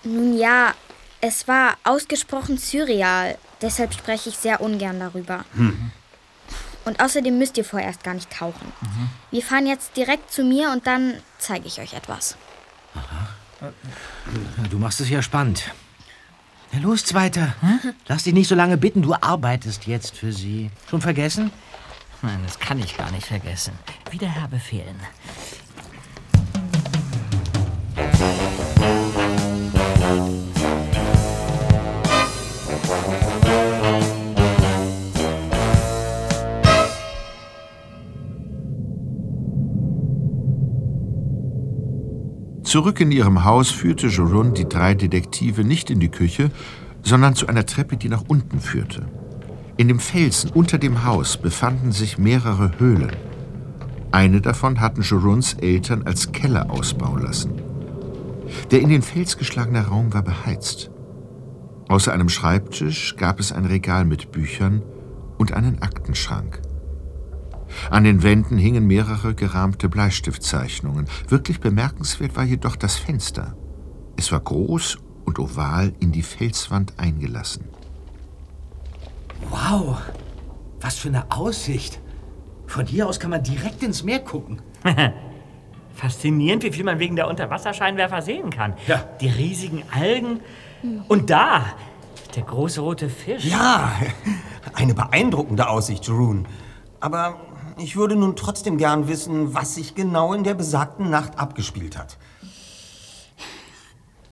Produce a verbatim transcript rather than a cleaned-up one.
Nun ja, es war ausgesprochen surreal. Deshalb spreche ich sehr ungern darüber. Hm. Und außerdem müsst ihr vorerst gar nicht tauchen. Mhm. Wir fahren jetzt direkt zu mir und dann zeige ich euch etwas. Aha. Du machst es ja spannend. Na los, Zweiter. Hm? Lass dich nicht so lange bitten, du arbeitest jetzt für sie. Schon vergessen? Nein, das kann ich gar nicht vergessen. Wie der Herr befehlen. Zurück in ihrem Haus führte Jorunn die drei Detektive nicht in die Küche, sondern zu einer Treppe, die nach unten führte. In dem Felsen unter dem Haus befanden sich mehrere Höhlen. Eine davon hatten Jorunns Eltern als Keller ausbauen lassen. Der in den Fels geschlagene Raum war beheizt. Außer einem Schreibtisch gab es ein Regal mit Büchern und einen Aktenschrank. An den Wänden hingen mehrere gerahmte Bleistiftzeichnungen. Wirklich bemerkenswert war jedoch das Fenster. Es war groß und oval in die Felswand eingelassen. Wow, was für eine Aussicht. Von hier aus kann man direkt ins Meer gucken. Faszinierend, wie viel man wegen der Unterwasserscheinwerfer sehen kann. Ja. Die riesigen Algen. Und da, der große rote Fisch. Ja, eine beeindruckende Aussicht, Jorunn. Aber ich würde nun trotzdem gern wissen, was sich genau in der besagten Nacht abgespielt hat.